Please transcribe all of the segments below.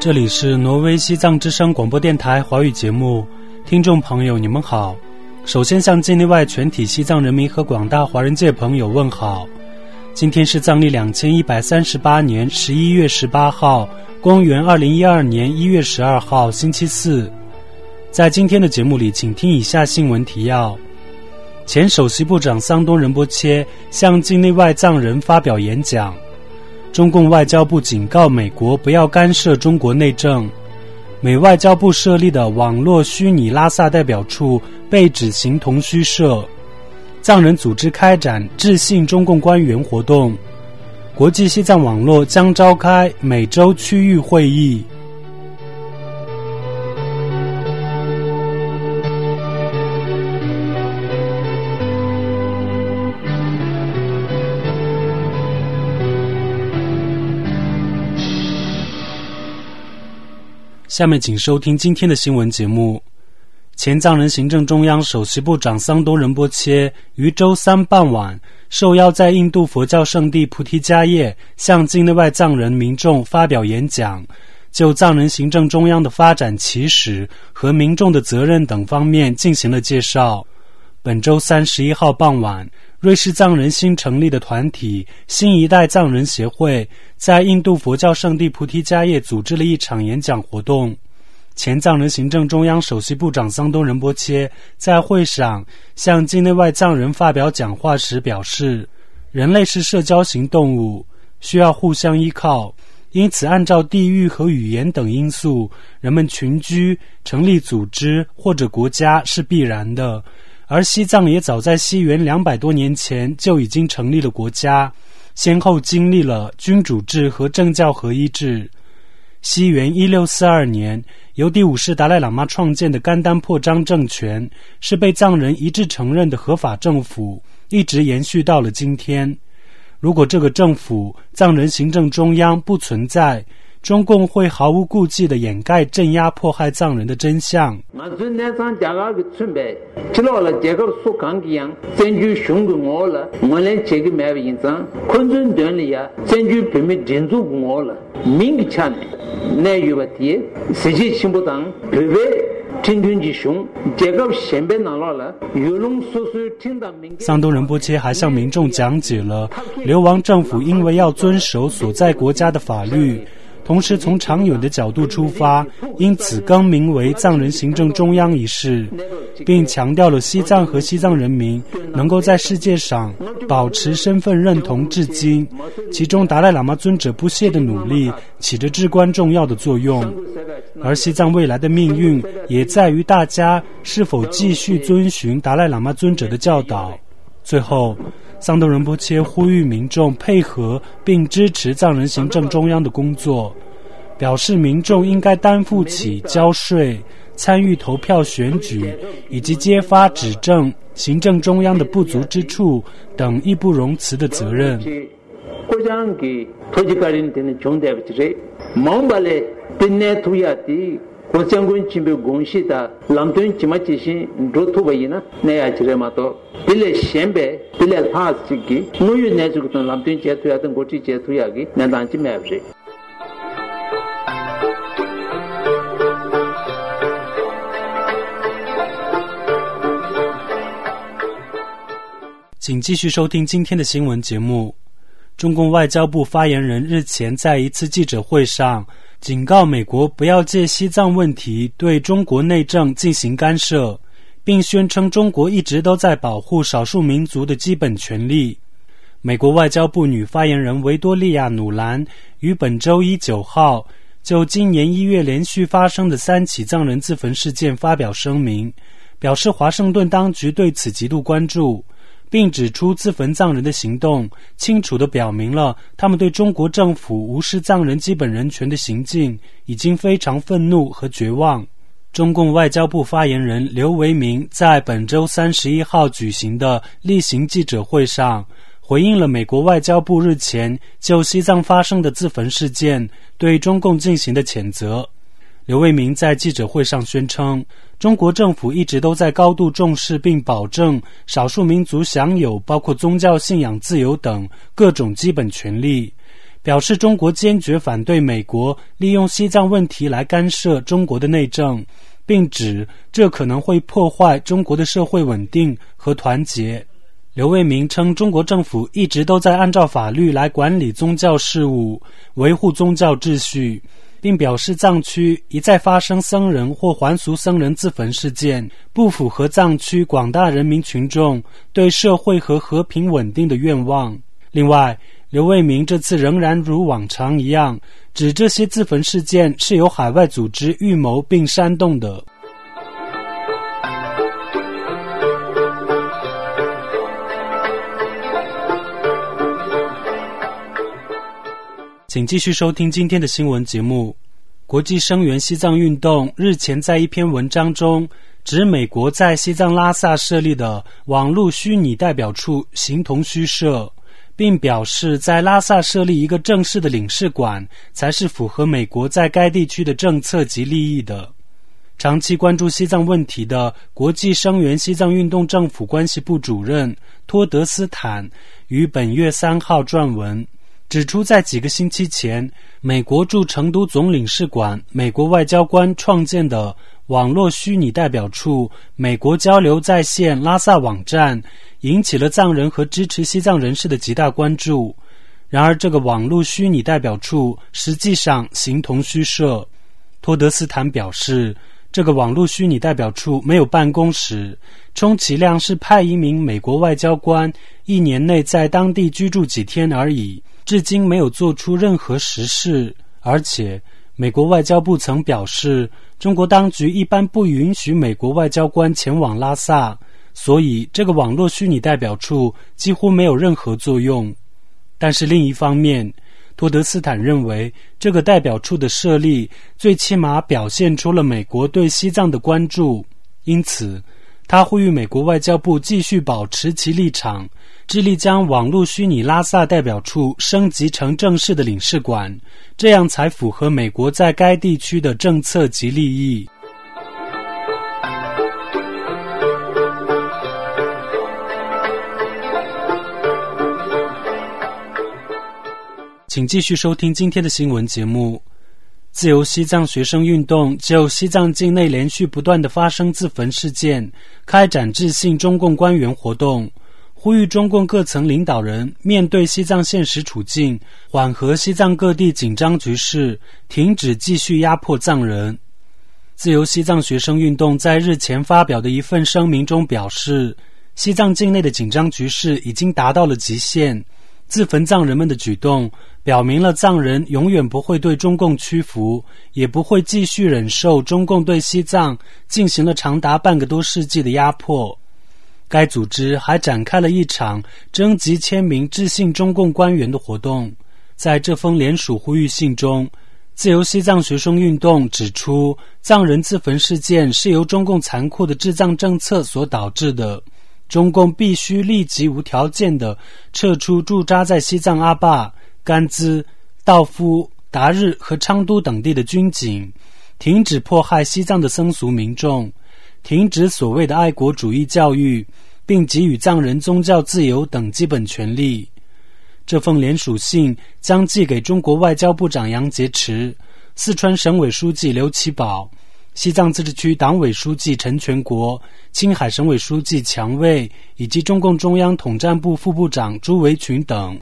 这里是挪威西藏之声广播电台华语节目，听众朋友你们好。首先向境内外全体西藏人民和广大华人界朋友问好。今天是藏历2138年11月18号，公元2012年1月12号，星期四。在今天的节目里，请听以下新闻提要。前首席部长桑东仁波切向境内外藏人发表演讲。中共外交部警告美国不要干涉中国内政。美外交部设立的网络虚拟拉萨代表处被指形同虚设。藏人组织开展致信中共官员活动。国际西藏网络将召开每周区域会议。下面请收听今天的新闻节目。前藏人行政中央首席部长桑东仁波切于周三傍晚受邀在印度佛教圣地菩提迦叶向境内外藏人民众发表演讲，就藏人行政中央的发展起始和民众的责任等方面进行了介绍。本周31号傍晚，瑞士藏人新成立的团体新一代藏人协会在印度佛教圣地菩提迦叶组织了一场演讲活动。前藏人行政中央首席部长桑东仁波切在会上向境内外藏人发表讲话时表示，人类是社交型动物，需要互相依靠，因此按照地域和语言等因素，人们群居、成立组织或者国家是必然的。而西藏也早在西元200多年前就已经成立了国家，先后经历了君主制和政教合一制。西元1642年，由第5世达赖喇嘛创建的甘丹破章政权是被藏人一致承认的合法政府，一直延续到了今天。如果这个政府藏人行政中央不存在，中共会毫无顾忌地掩盖镇压迫害藏人的真相。桑东仁波切还向民众讲解了流亡政府因为要遵守所在国家的法律，同时从长远的角度出发，因此更名为藏人行政中央一事，并强调了西藏和西藏人民能够在世界上保持身份认同至今，其中达赖喇嘛尊者不懈的努力起着至关重要的作用。而西藏未来的命运也在于大家是否继续遵循达赖喇嘛尊者的教导。最后，桑东仁波切呼吁民众配合并支持藏人行政中央的工作，表示民众应该担负起交税、参与投票选举以及揭发指正行政中央的不足之处等义不容辞的责任。 고장군 집에 공시다 람돈 지마치신 로토바이나 내야지레마도 빌레 셴베 빌레 파스기 노유 내주던 람돈 제투야던 고치 제투야기 내단지 매브리。 请继续收听今天的新闻节目。中共外交部发言人日前在一次记者会上警告美国不要借西藏问题对中国内政进行干涉，并宣称中国一直都在保护少数民族的基本权利。美国外交部女发言人维多利亚·努兰于本周一9号就今年1月连续发生的3起藏人自焚事件发表声明，表示华盛顿当局对此极度关注，并指出自焚藏人的行动清楚地表明了他们对中国政府无视藏人基本人权的行径已经非常愤怒和绝望。中共外交部发言人刘维明在本周31号举行的例行记者会上回应了美国外交部日前就西藏发生的自焚事件对中共进行的谴责。刘卫民在记者会上宣称，中国政府一直都在高度重视并保证少数民族享有包括宗教信仰自由等各种基本权利， 表示中国坚决反对美国利用西藏问题来干涉中国的内政，并指这可能会破坏中国的社会稳定和团结。刘卫民称，中国政府一直都在按照法律来管理宗教事务，维护宗教秩序，并表示藏区一再发生僧人或还俗僧人自焚事件，不符合藏区广大人民群众对社会和和平稳定的愿望。另外，刘卫民这次仍然如往常一样，指这些自焚事件是由海外组织预谋并煽动的。请继续收听今天的新闻节目。国际声援西藏运动日前在一篇文章中指美国在西藏拉萨设立的网络虚拟代表处形同虚设，并表示在拉萨设立一个正式的领事馆才是符合美国在该地区的政策及利益的。长期关注西藏问题的国际声援西藏运动政府关系部主任托德斯坦于本月3号撰文，指出在几个星期前，美国驻成都总领事馆美国外交官创建的网络虚拟代表处美国交流在线拉萨网站引起了藏人和支持西藏人士的极大关注。然而这个网络虚拟代表处实际上形同虚设。托德斯坦表示，这个网络虚拟代表处没有办公室，充其量是派一名美国外交官1年内在当地居住几天而已，至今没有做出任何实事。而且美国外交部曾表示，中国当局一般不允许美国外交官前往拉萨，所以这个网络虚拟代表处几乎没有任何作用。但是另一方面，托德斯坦认为这个代表处的设立最起码表现出了美国对西藏的关注，因此他呼吁美国外交部继续保持其立场，致力将网络虚拟拉萨代表处升级成正式的领事馆，这样才符合美国在该地区的政策及利益。请继续收听今天的新闻节目。自由西藏学生运动就西藏境内连续不断的发生自焚事件，开展致信中共官员活动，呼吁中共各层领导人面对西藏现实处境，缓和西藏各地紧张局势，停止继续压迫藏人。自由西藏学生运动在日前发表的一份声明中表示，西藏境内的紧张局势已经达到了极限，自焚藏人们的举动表明了藏人永远不会对中共屈服，也不会继续忍受中共对西藏进行了长达半个多世纪的压迫。该组织还展开了一场征集签名致信中共官员的活动。在这封联署呼吁信中，自由西藏学生运动指出，藏人自焚事件是由中共残酷的治藏政策所导致的，中共必须立即无条件地撤出驻扎在西藏阿坝、甘孜、道夫、达日和昌都等地的军警，停止迫害西藏的僧俗民众，停止所谓的爱国主义教育，并给予藏人宗教自由等基本权利。这封联署信将寄给中国外交部长杨洁篪、四川省委书记刘奇葆、西藏自治区党委书记陈全国、青海省委书记强卫以及中共中央统战部副部长朱维群等。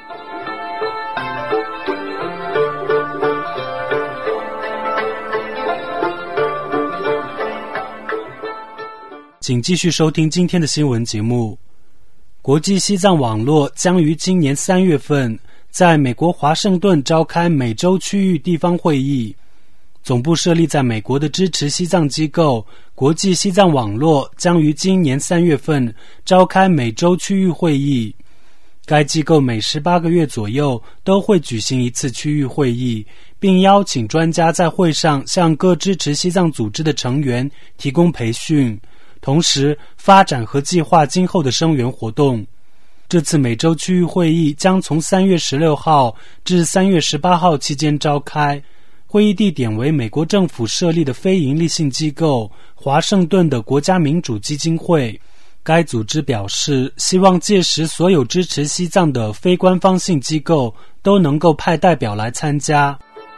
请继续收听今天的新闻节目。国际西藏网络将于今年3月份在美国华盛顿召开美洲区域地方会议。总部设立在美国的支持西藏机构国际西藏网络将于今年3月份召开美洲区域会议。该机构每18个月左右都会举行一次区域会议，并邀请专家在会上向各支持西藏组织的成员提供培训，同时发展和计划今后的声援活动。这次美洲区域会议将从3月16号至3月18号期间召开，会议地点为美国政府设立的非营利性机构华盛顿的国家民主基金会， 该组织表示，希望届时所有支持西藏的非官方性机构都能够派代表来参加。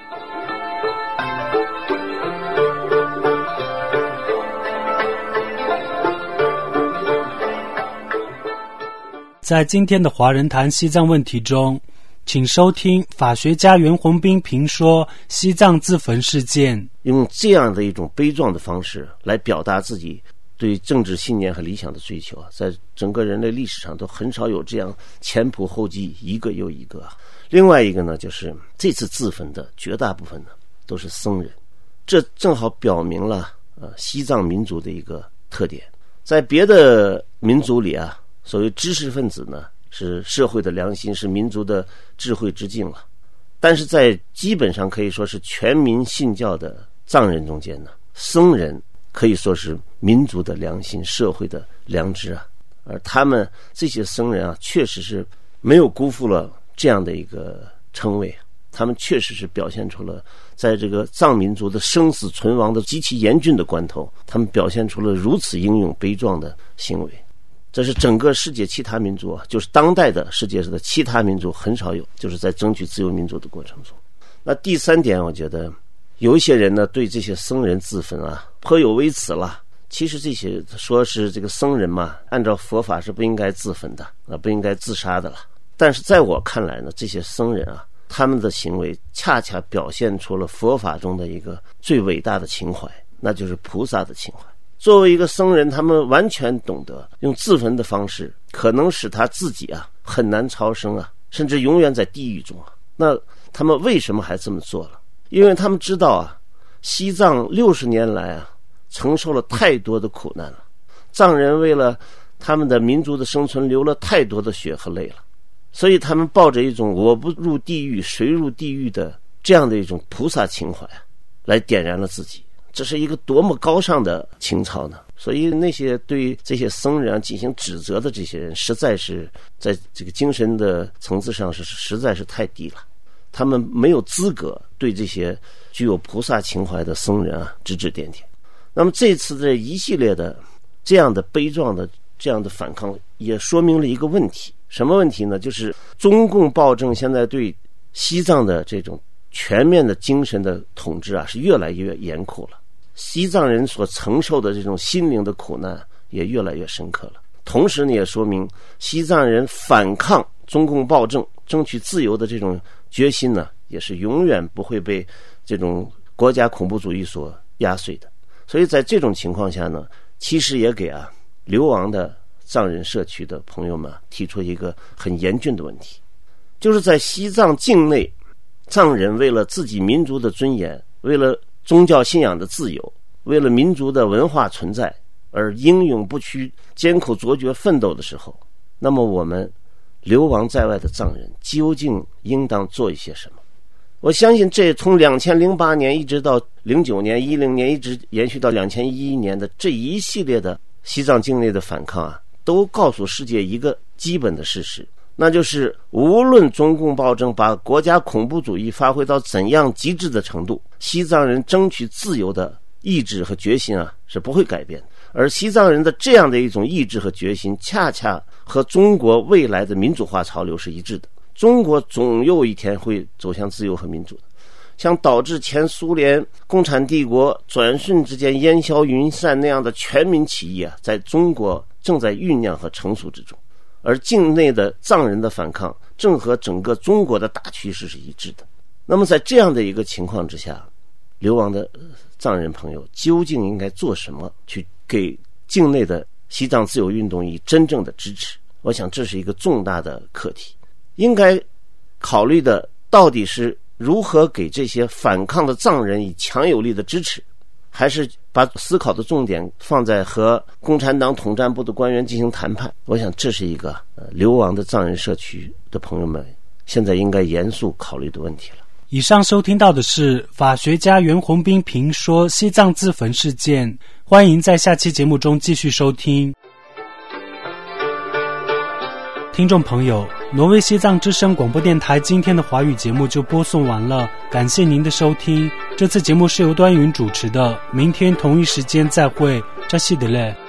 在今天的华人谈西藏问题中，请收听法学家袁宏斌评说西藏自焚事件， 用这样的一种悲壮的方式来表达自己对政治信念和理想的追求，在整个人类历史上都很少有这样前仆后继，一个又一个。另外一个呢，就是这次自焚的绝大部分呢都是僧人，这正好表明了西藏民族的一个特点。在别的民族里啊，所谓知识分子呢是社会的良心，是民族的智慧之镜了。但是在基本上可以说是全民信教的藏人中间呢，僧人可以说是民族的良心，社会的良知啊。而他们这些僧人啊，确实是没有辜负了这样的一个称谓，他们确实是表现出了在这个藏民族的生死存亡的极其严峻的关头，他们表现出了如此英勇悲壮的行为。这是整个世界其他民族啊，就是当代的世界上的其他民族很少有，就是在争取自由民主的过程中。那第三点，我觉得有一些人呢对这些僧人自焚啊颇有微词了。其实这些说是这个僧人嘛，按照佛法是不应该自焚的，不应该自杀的了。但是在我看来呢，这些僧人啊，他们的行为恰恰表现出了佛法中的一个最伟大的情怀，那就是菩萨的情怀。作为一个僧人，他们完全懂得用自焚的方式可能使他自己啊很难超生啊，甚至永远在地狱中啊。那他们为什么还这么做了？因为他们知道啊，西藏60年来啊承受了太多的苦难了，藏人为了他们的民族的生存流了太多的血和泪了，所以他们抱着一种我不入地狱谁入地狱的这样的一种菩萨情怀啊，来点燃了自己。这是一个多么高尚的情操呢？所以那些对这些僧人进行指责的这些人，实在是在这个精神的层次上是实在是太低了，他们没有资格对这些具有菩萨情怀的僧人啊指指点点。那么这次的一系列的这样的悲壮的这样的反抗，也说明了一个问题。什么问题呢？就是中共暴政现在对西藏的这种全面的精神的统治啊是越来越严酷了，西藏人所承受的这种心灵的苦难也越来越深刻了。同时呢，也说明西藏人反抗中共暴政争取自由的这种决心呢，也是永远不会被这种国家恐怖主义所压碎的。所以在这种情况下呢，其实也给流亡的藏人社区的朋友们提出一个很严峻的问题，就是在西藏境内，藏人为了自己民族的尊严，为了宗教信仰的自由，为了民族的文化存在而英勇不屈、艰苦卓绝奋斗的时候，那么我们流亡在外的藏人究竟应当做一些什么？我相信这从2008年一直到09年、10年，一直延续到2011年的这一系列的西藏境内的反抗啊，都告诉世界一个基本的事实，那就是无论中共暴政把国家恐怖主义发挥到怎样极致的程度，西藏人争取自由的意志和决心啊是不会改变的。而西藏人的这样的一种意志和决心，恰恰和中国未来的民主化潮流是一致的。中国总有一天会走向自由和民主的，像导致前苏联共产帝国转瞬之间烟消云散那样的全民起义啊，在中国正在酝酿和成熟之中。而境内的藏人的反抗正和整个中国的大趋势是一致的。那么在这样的一个情况之下，流亡的藏人朋友究竟应该做什么去给境内的西藏自由运动以真正的支持？我想这是一个重大的课题，应该考虑的到底是如何给这些反抗的藏人以强有力的支持，还是把思考的重点放在和共产党统战部的官员进行谈判？我想这是一个流亡的藏人社区的朋友们现在应该严肃考虑的问题了。 以上收听到的是法学家袁宏斌评说西藏自焚事件，欢迎在下期节目中继续收听。听众朋友，挪威西藏之声广播电台今天的华语节目就播送完了，感谢您的收听。这次节目是由端云主持的，明天同一时间再会，扎西德勒。